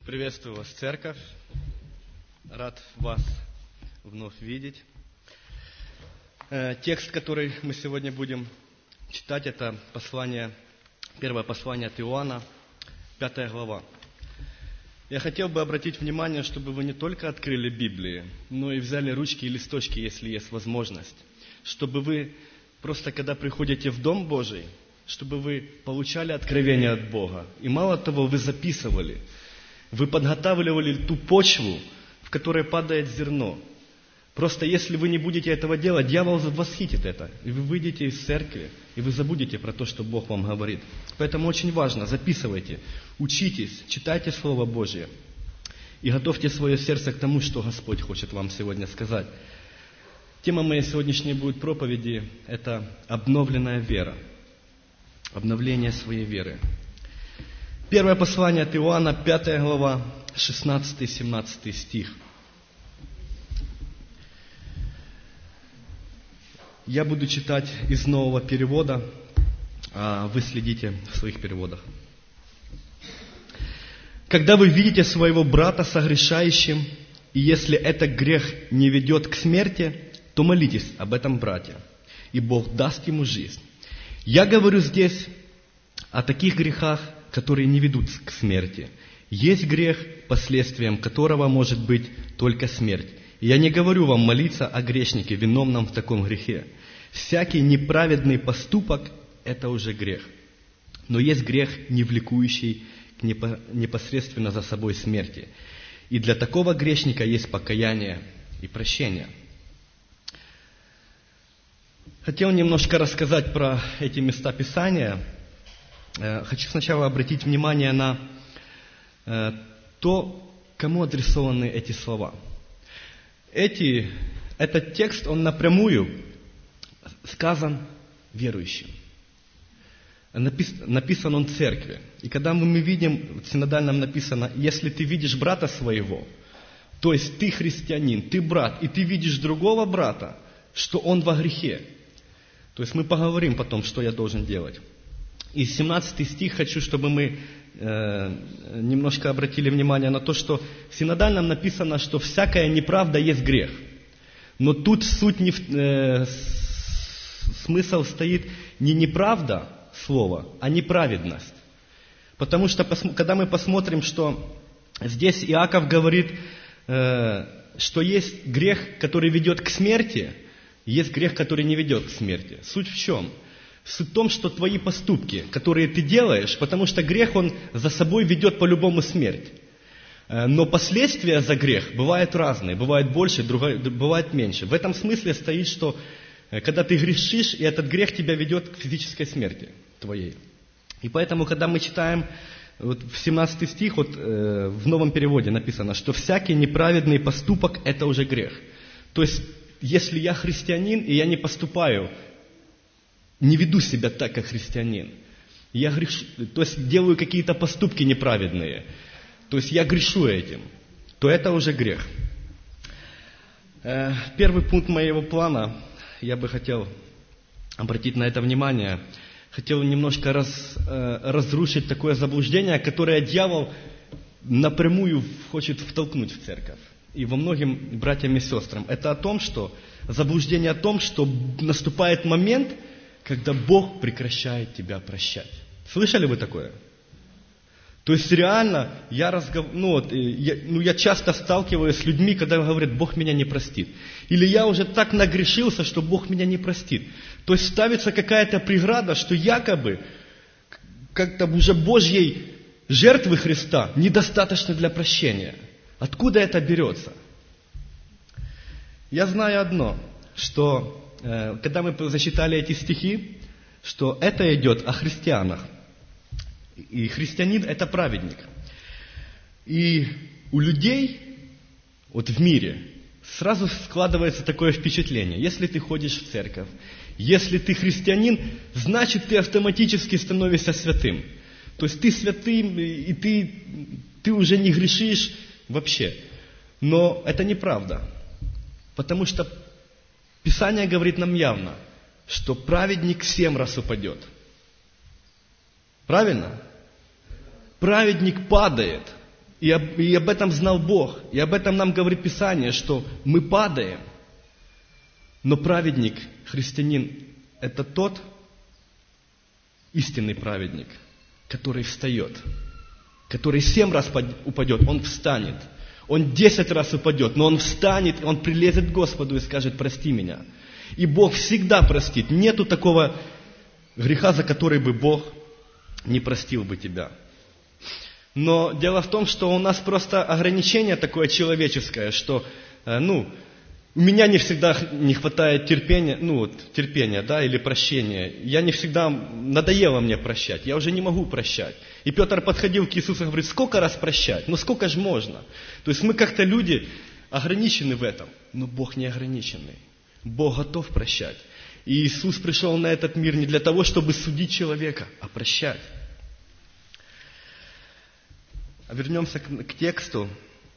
Приветствую вас, церковь. Рад вас вновь видеть. Текст, который мы сегодня будем читать, это первое послание от Иоанна, 5 глава. Я хотел бы обратить внимание, чтобы вы не только открыли Библию, но и взяли ручки и листочки, если есть возможность. Чтобы вы просто, когда приходите в Дом Божий, чтобы вы получали откровение от Бога. И мало того, вы записывали. Вы подготавливали ту почву, в которой падает зерно. Просто если вы не будете этого делать, дьявол восхитит это. И вы выйдете из церкви, и вы забудете про то, что Бог вам говорит. Поэтому очень важно, записывайте, учитесь, читайте Слово Божье. И готовьте свое сердце к тому, что Господь хочет вам сегодня сказать. Тема моей сегодняшней будет проповеди – это обновленная вера. Обновление своей веры. Первое послание от Иоанна, 5 глава, 16-17 стих. Я буду читать из нового перевода, а вы следите в своих переводах. «Когда вы видите своего брата согрешающим, и если этот грех не ведет к смерти, то молитесь об этом брате, и Бог даст ему жизнь. Я говорю здесь о таких грехах, которые не ведут к смерти. Есть грех, последствием которого может быть только смерть. И я не говорю вам молиться о грешнике, виновном в таком грехе. Всякий неправедный поступок – это уже грех. Но есть грех, не влекущий непосредственно за собой смерти. И для такого грешника есть покаяние и прощение». Хотел немножко рассказать про эти места Писания. Хочу сначала обратить внимание на то, кому адресованы эти слова. Этот текст, он напрямую сказан верующим. Написан он церкви. И когда мы видим, в синодальном написано, если ты видишь брата своего, то есть ты христианин, ты брат, и ты видишь другого брата, что он во грехе. То есть мы поговорим потом, что я должен делать. И 17 стих хочу, чтобы мы немножко обратили внимание на то, что в синодальном написано, что всякая неправда есть грех. Но тут смысл стоит не неправда слова, а неправедность. Потому что, когда мы посмотрим, что здесь Иаков говорит, что есть грех, который ведет к смерти, есть грех, который не ведет к смерти. Суть в чем? Суть в том, что твои поступки, которые ты делаешь, потому что грех, он за собой ведет по-любому смерть. Но последствия за грех бывают разные. Бывает больше, бывает меньше. В этом смысле стоит, что когда ты грешишь, и этот грех тебя ведет к физической смерти твоей. И поэтому, когда мы читаем в 17 стих, в новом переводе написано, что всякий неправедный поступок – это уже грех. То есть, если я христианин, и я не поступаю, не веду себя так, как христианин, я грешу, то есть делаю какие-то поступки неправедные, то есть я грешу этим, то это уже грех. Первый пункт моего плана, я бы хотел обратить на это внимание, хотел немножко разрушить такое заблуждение, которое дьявол напрямую хочет втолкнуть в церковь. И во многим братьям и сестрам. Это заблуждение о том, что наступает момент, когда Бог прекращает тебя прощать. Слышали вы такое? То есть реально, я часто сталкиваюсь с людьми, когда говорят, Бог меня не простит. Или я уже так нагрешился, что Бог меня не простит. То есть ставится какая-то преграда, что якобы как-то уже Божьей жертвы Христа недостаточно для прощения. Откуда это берется? Я знаю одно, что когда мы зачитали эти стихи, что это идет о христианах. И христианин – это праведник. И у людей в мире сразу складывается такое впечатление. Если ты ходишь в церковь, если ты христианин, значит ты автоматически становишься святым. То есть ты святым, и ты уже не грешишь вообще. Но это неправда. Потому что Писание говорит нам явно, что праведник 7 раз упадет. Правильно? Праведник падает. И об этом знал Бог. И об этом нам говорит Писание, что мы падаем. Но праведник, христианин, это тот истинный праведник, который встает, который 7 раз упадет, он встанет. Он 10 раз упадет, но он встанет, он прилезет к Господу и скажет: прости меня. И Бог всегда простит. Нету такого греха, за который бы Бог не простил бы тебя. Но дело в том, что у нас просто ограничение такое человеческое, что, у меня не всегда не хватает терпения, да, или прощения. Я не всегда, надоело мне прощать, я уже не могу прощать. И Петр подходил к Иисусу и говорит: сколько раз прощать? Сколько же можно? То есть мы как-то люди ограничены в этом, но Бог не ограниченный. Бог готов прощать. И Иисус пришел на этот мир не для того, чтобы судить человека, а прощать. Вернемся к тексту.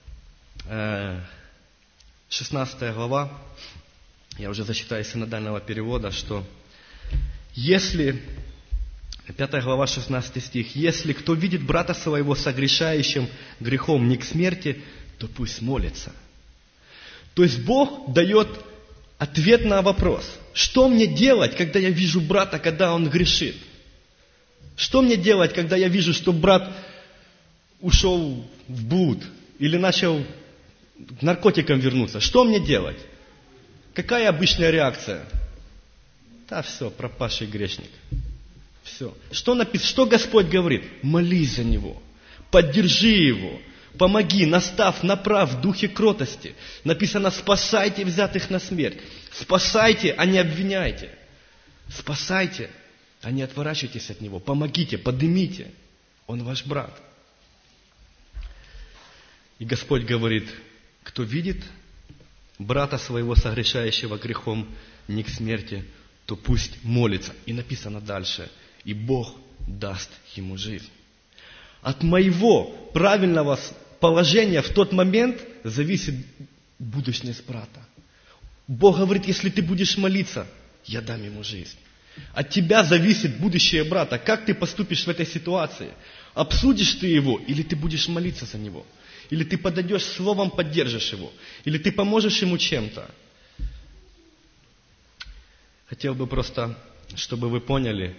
16 глава, я уже зачитаю из синодального перевода, что если, 5 глава, 16 стих, «Если кто видит брата своего согрешающим грехом не к смерти, то пусть молится». То есть Бог дает ответ на вопрос, что мне делать, когда я вижу брата, когда он грешит? Что мне делать, когда я вижу, что брат ушел в блуд или начал к наркотикам вернуться? Что мне делать? Какая обычная реакция? Да все, пропавший грешник. Все. Что Господь говорит? Молись за него, поддержи его, помоги, наставь, направь в духе кротости. Написано: спасайте взятых на смерть. Спасайте, а не обвиняйте. Спасайте, а не отворачивайтесь от него. Помогите, поднимите. Он ваш брат. И Господь говорит: кто видит брата своего согрешающего грехом не к смерти, то пусть молится. И написано дальше: и Бог даст ему жизнь. От моего правильного положения в тот момент зависит будущность брата. Бог говорит: если ты будешь молиться, я дам ему жизнь. От тебя зависит будущее брата. Как ты поступишь в этой ситуации? Обсудишь ты его, или ты будешь молиться за него? Или ты подойдешь словом, поддержишь его? Или ты поможешь ему чем-то? Хотел бы просто, чтобы вы поняли,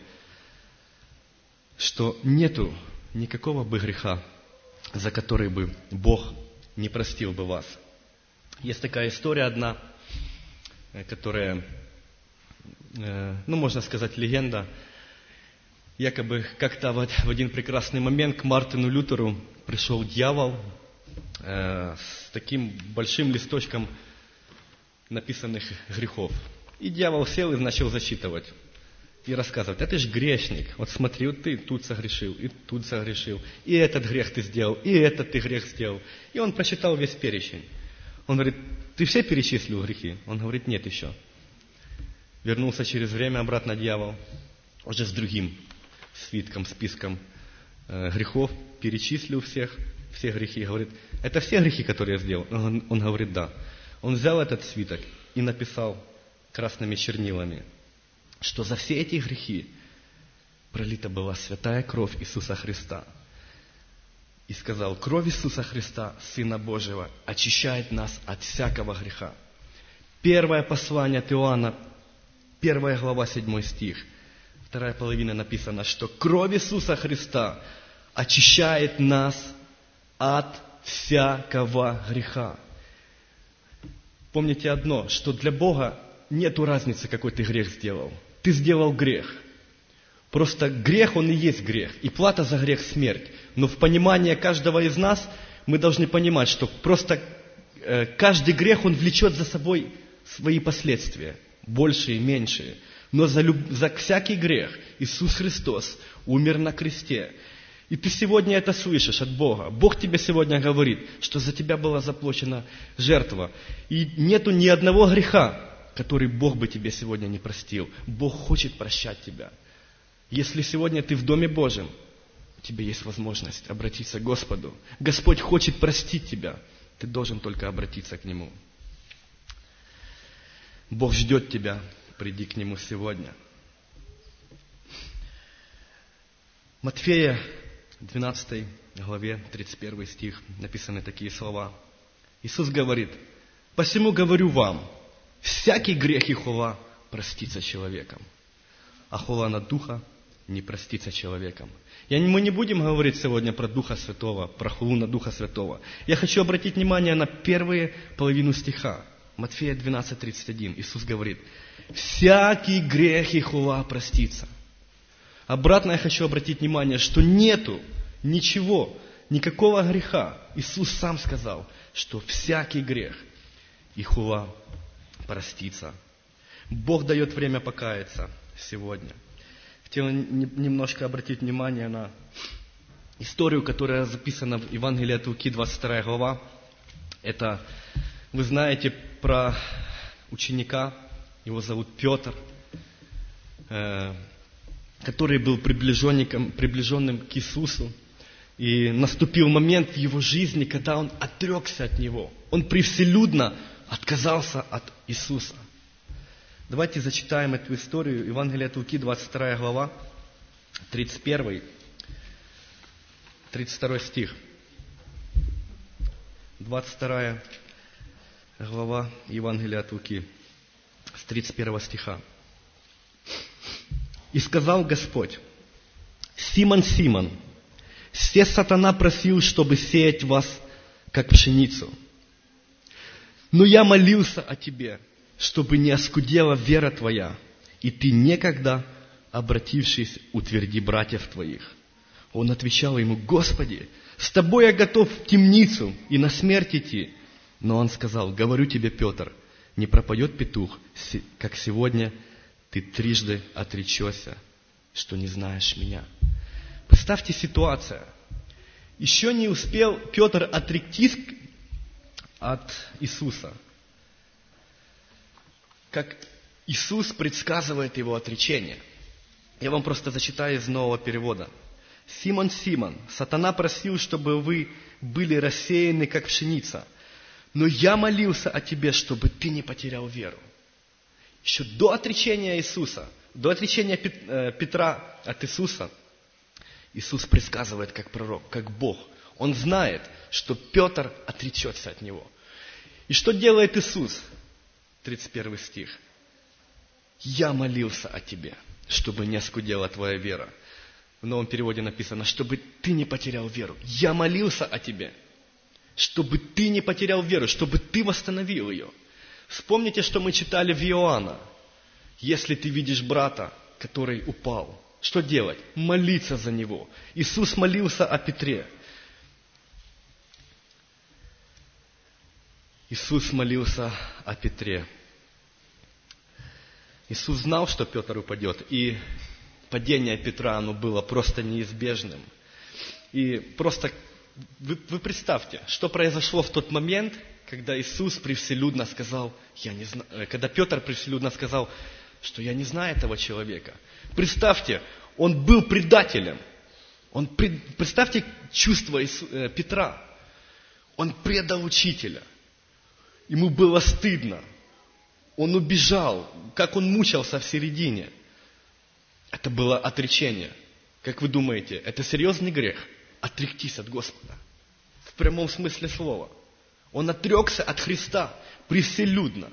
что нету никакого бы греха, за который бы Бог не простил бы вас. Есть такая история одна, которая, можно сказать, легенда. Якобы как-то в один прекрасный момент к Мартину Лютеру пришел дьявол с таким большим листочком написанных грехов. И дьявол сел и начал зачитывать. И рассказывать: это ж грешник. Вот смотри, вот ты тут согрешил, и тут согрешил. И этот грех ты сделал, и этот ты грех сделал. И он прочитал весь перечень. Он говорит: ты все перечислил грехи? Он говорит: нет еще. Вернулся через время обратно дьявол, уже с другим свитком, списком грехов, перечислил все грехи. Говорит: это все грехи, которые я сделал? Он говорит: да. Он взял этот свиток и написал красными чернилами, что за все эти грехи пролита была святая кровь Иисуса Христа. И сказал: кровь Иисуса Христа, Сына Божьего, очищает нас от всякого греха. Первое послание от Иоанна, 1 глава, 7 стих. Вторая половина написано, что кровь Иисуса Христа очищает нас от всякого греха. Помните одно, что для Бога нету разницы, какой ты грех сделал. Ты сделал грех. Просто грех, он и есть грех. И плата за грех – смерть. Но в понимании каждого из нас мы должны понимать, что просто каждый грех, он влечет за собой свои последствия. Большие и меньшие. Но за всякий грех Иисус Христос умер на кресте. И ты сегодня это слышишь от Бога. Бог тебе сегодня говорит, что за тебя была заплачена жертва. И нету ни одного греха, который Бог бы тебе сегодня не простил. Бог хочет прощать тебя. Если сегодня ты в Доме Божьем, у тебя есть возможность обратиться к Господу. Господь хочет простить тебя. Ты должен только обратиться к Нему. Бог ждет тебя. Приди к Нему сегодня. Матфея, 12 главе, 31 стих, написаны такие слова. Иисус говорит: «Посему говорю вам, всякий грех и хула простится человеком, а хула на Духа не простится человеком». Мы не будем говорить сегодня про Духа Святого, про хулу на Духа Святого. Я хочу обратить внимание на первую половину стиха. Матфея 12:31. Иисус говорит: «Всякий грех и хула простится». Обратно я хочу обратить внимание, что нету ничего, никакого греха. Иисус сам сказал, что всякий грех и хула простится. Бог дает время покаяться сегодня. Хотел немножко обратить внимание на историю, которая записана в Евангелии от Луки, 22 глава. Это, вы знаете, про ученика, его зовут Петр, который был приближенным к Иисусу. И наступил момент в его жизни, когда он отрекся от Него. Он превселюдно отказался от Иисуса. Давайте зачитаем эту историю. Евангелие от Луки, 22 глава, 31, 32 стих. 22 глава Евангелия от Луки, с 31 стиха. «И сказал Господь: Симон, Симон, се сатана просил, чтобы сеять вас, как пшеницу. Но я молился о тебе, чтобы не оскудела вера твоя, и ты некогда, обратившись, утверди братьев твоих». Он отвечал ему: «Господи, с тобой я готов в темницу и на смерть идти». Но он сказал: «Говорю тебе, Петр, не пропоет петух, как сегодня ты трижды отречешься, что не знаешь меня». Представьте ситуацию. Еще не успел Петр отректись от Иисуса, как Иисус предсказывает его отречение. Я вам просто зачитаю из нового перевода. «Симон, Симон, сатана просил, чтобы вы были рассеяны, как пшеница. Но я молился о тебе, чтобы ты не потерял веру». Еще до отречения Иисуса, до отречения Петра от Иисуса, Иисус предсказывает как пророк, как Бог. Он знает, что Петр отречется от Него. И что делает Иисус? 31 стих. «Я молился о тебе, чтобы не оскудела твоя вера». В новом переводе написано: «Чтобы ты не потерял веру». Я молился о тебе, чтобы ты не потерял веру, чтобы ты восстановил ее. Вспомните, что мы читали в Иоанна. Если ты видишь брата, который упал, что делать? Молиться за него. Иисус молился о Петре. Иисус молился о Петре. Иисус знал, что Петр упадет, и падение Петра, оно было просто неизбежным. И просто вы представьте, что произошло в тот момент, когда Иисус превселюдно сказал: «Я не знаю», когда Петр превселюдно сказал, что «я не знаю этого человека». Представьте, он был предателем. Представьте чувство Петра. Он предал учителя. Ему было стыдно. Он убежал. Как он мучился в середине. Это было отречение. Как вы думаете, это серьезный грех? Отректись от Господа. В прямом смысле слова. Он отрекся от Христа превселюдно.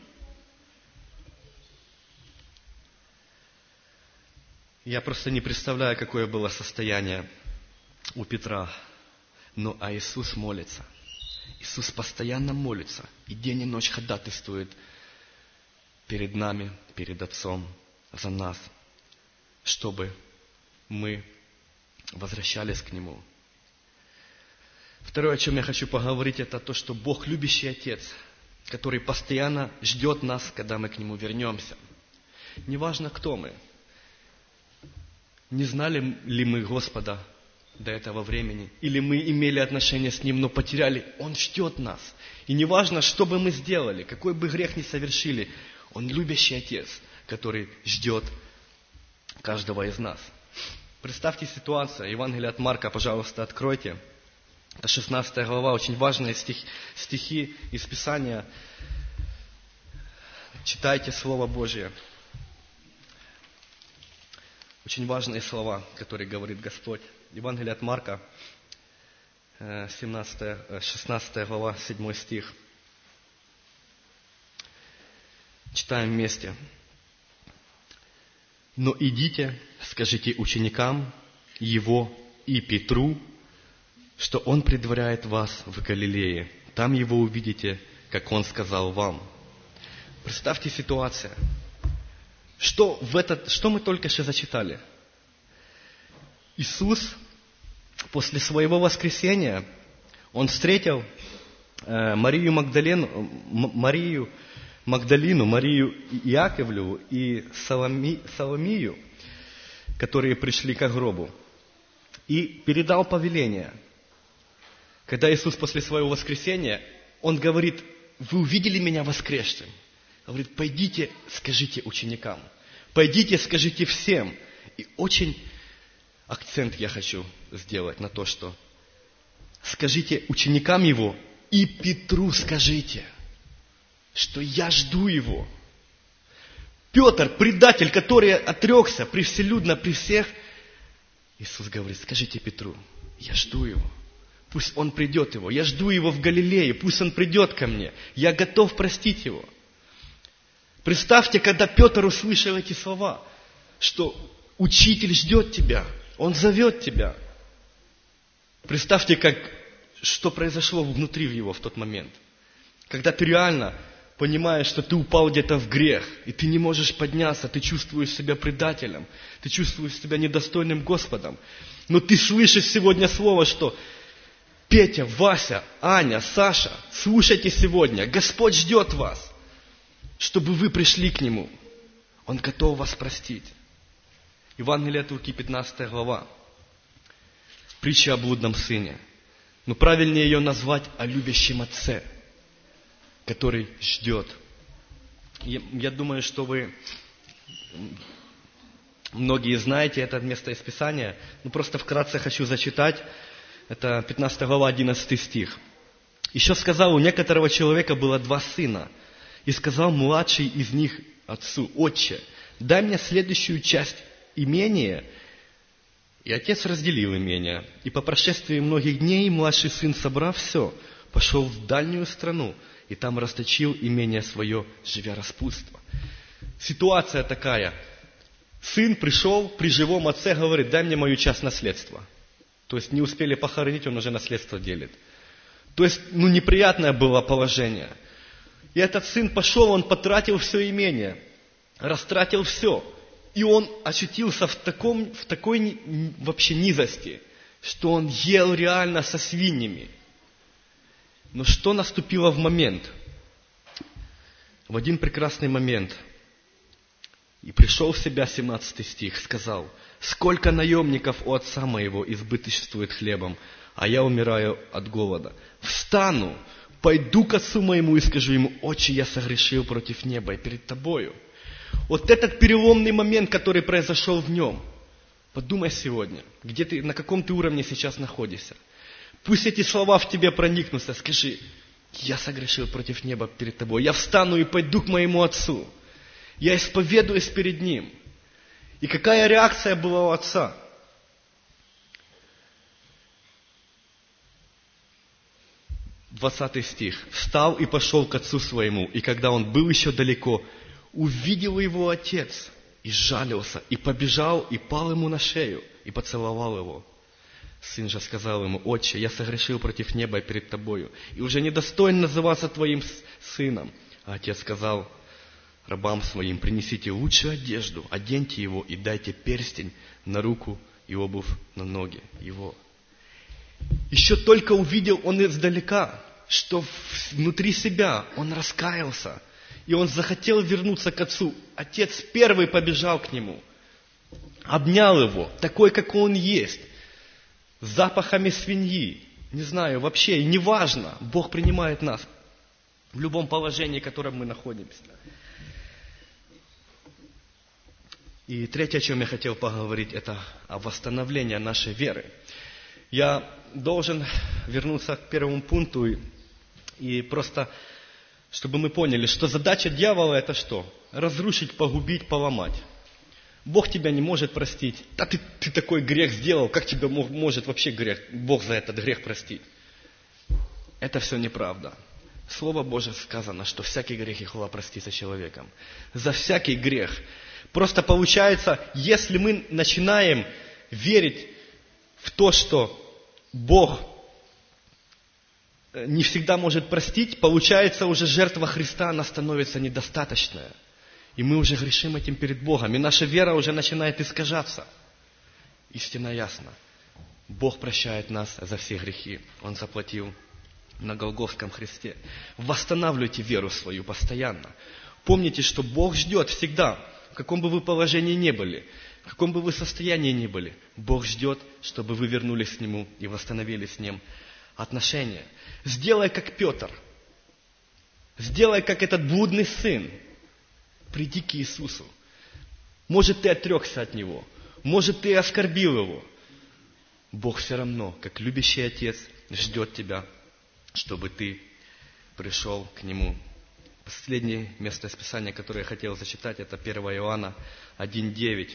Я просто не представляю, какое было состояние у Петра. А Иисус молится. Иисус постоянно молится. И день и ночь ходатайствует перед нами, перед Отцом, за нас, чтобы мы возвращались к Нему. Второе, о чем я хочу поговорить, это то, что Бог любящий Отец, который постоянно ждет нас, когда мы к Нему вернемся. Неважно, кто мы. Не знали ли мы Господа до этого времени, или мы имели отношения с Ним, но потеряли. Он ждет нас. И неважно, что бы мы сделали, какой бы грех ни совершили, Он любящий Отец, который ждет каждого из нас. Представьте ситуацию. Евангелие от Марка, пожалуйста, откройте. Это 16 глава, очень важные стихи из Писания. Читайте Слово Божье. Очень важные слова, которые говорит Господь. Евангелие от Марка, 16 глава, 7 стих. Читаем вместе. «Но идите, скажите ученикам Его и Петру, что Он предваряет вас в Галилее. Там Его увидите, как Он сказал вам». Представьте ситуацию. Что мы только что зачитали? Иисус после своего воскресения, Он встретил Марию Магдалину, Марию Иаковлеву и Соломию, которые пришли к гробу, и передал повеление. Когда Иисус после своего воскресения, Он говорит: вы увидели Меня воскресшим. Говорит: пойдите, скажите ученикам. Пойдите, скажите всем. И очень акцент я хочу сделать на то, что скажите ученикам Его и Петру скажите, что я жду Его. Петр, предатель, который отрекся превселюдно при всех, Иисус говорит: скажите Петру, я жду Его. Пусть Он придет Его. Я жду Его в Галилее. Пусть Он придет ко мне. Я готов простить Его. Представьте, когда Петр услышал эти слова, что Учитель ждет тебя. Он зовет тебя. Представьте, что произошло внутри его в тот момент. Когда ты реально понимаешь, что ты упал где-то в грех, и ты не можешь подняться, ты чувствуешь себя предателем, ты чувствуешь себя недостойным Господом. Но ты слышишь сегодня слово, что Петя, Вася, Аня, Саша, слушайте сегодня, Господь ждет вас, чтобы вы пришли к Нему. Он готов вас простить. Евангелие от Луки, 15 глава. Притча о блудном сыне. Но правильнее ее назвать о любящем отце, который ждет. Я думаю, что вы многие знаете это место из Писания. Но просто вкратце хочу зачитать. Это 15 глава, 11 стих. «Еще сказал, у некоторого человека было 2 сына. И сказал младший из них отцу: Отче, дай мне следующую часть имения. И отец разделил имение. И по прошествии многих дней младший сын, собрав все, пошел в дальнюю страну, и там расточил имение свое, живя распутство». Ситуация такая. Сын пришел при живом отце, говорит: дай мне мою часть наследства. То есть не успели похоронить, он уже наследство делит. То есть, неприятное было положение. И этот сын пошел, он потратил все имение, растратил все. И он очутился в такой вообще низости, что он ел реально со свиньями. Но что наступило в момент? В один прекрасный момент. И пришел в себя, 17 стих, сказал: «Сколько наемников у отца моего избыточествует хлебом, а я умираю от голода. Встану, пойду к отцу моему и скажу ему: Отче, я согрешил против неба и перед тобою». Вот этот переломный момент, который произошел в нем. Подумай сегодня, где ты, на каком ты уровне сейчас находишься. Пусть эти слова в тебе проникнутся. Скажи: я согрешил против неба перед тобой. Я встану и пойду к моему отцу. Я исповедуюсь перед ним. И какая реакция была у отца? 20 стих. «Встал и пошел к отцу своему, и когда он был еще далеко, увидел его отец, и сжалился, и побежал, и пал ему на шею, и поцеловал его. Сын же сказал ему: Отче, я согрешил против неба и перед тобою, и уже недостоин называться твоим сыном. А отец сказал рабам своим: принесите лучшую одежду, оденьте его и дайте перстень на руку и обувь на ноги его». Еще только увидел он издалека, что внутри себя он раскаялся, и он захотел вернуться к отцу. Отец первый побежал к нему, обнял его, такой, какой он есть, с запахами свиньи. Не знаю, вообще, неважно, Бог принимает нас в любом положении, в котором мы находимся. И третье, о чем я хотел поговорить, это о восстановлении нашей веры. Я должен вернуться к первому пункту и просто, чтобы мы поняли, что задача дьявола — это что? Разрушить, погубить, поломать. Бог тебя не может простить. Да ты такой грех сделал, как тебя может вообще Бог за этот грех простить? Это все неправда. Слово Божие сказано, что всякий грех Йехова простится человеком. За всякий грех. Просто получается, если мы начинаем верить в то, что Бог не всегда может простить, получается, уже жертва Христа, она становится недостаточная. И мы уже грешим этим перед Богом. И наша вера уже начинает искажаться. Истина ясна. Бог прощает нас за все грехи. Он заплатил на Голгофском кресте. Восстанавливайте веру свою постоянно. Помните, что Бог ждет всегда, в каком бы вы положении ни были, в каком бы вы состоянии ни были. Бог ждет, чтобы вы вернулись к Нему и восстановили с Ним отношения. Сделай, как Петр. Сделай, как этот блудный сын. Приди к Иисусу. Может, ты отрекся от Него. Может, ты оскорбил Его. Бог все равно, как любящий Отец, ждет тебя, чтобы ты пришел к Нему. Последнее место Писания, которое я хотел зачитать, это 1 Иоанна 1:9.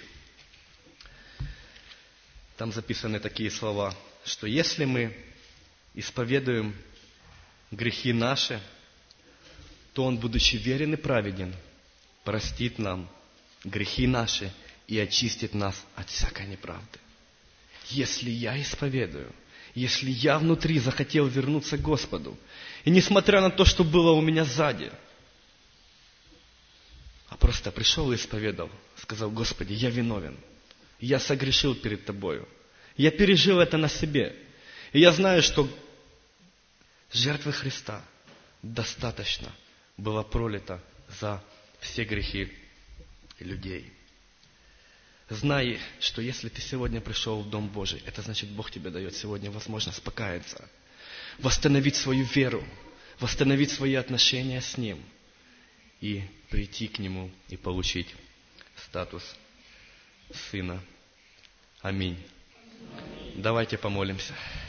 Там записаны такие слова, что если мы исповедуем грехи наши, то Он, будучи верен и праведен, простит нам грехи наши и очистит нас от всякой неправды. Если я исповедую, если я внутри захотел вернуться к Господу, и несмотря на то, что было у меня сзади, а просто пришел и исповедал, сказал: Господи, я виновен, я согрешил перед Тобою, я пережил это на себе, и я знаю, что жертвы Христа достаточно было пролито за все грехи людей. Знай, что если ты сегодня пришел в Дом Божий, это значит, Бог тебе дает сегодня возможность покаяться, восстановить свою веру, восстановить свои отношения с Ним и прийти к Нему и получить статус сына. Аминь. Давайте помолимся.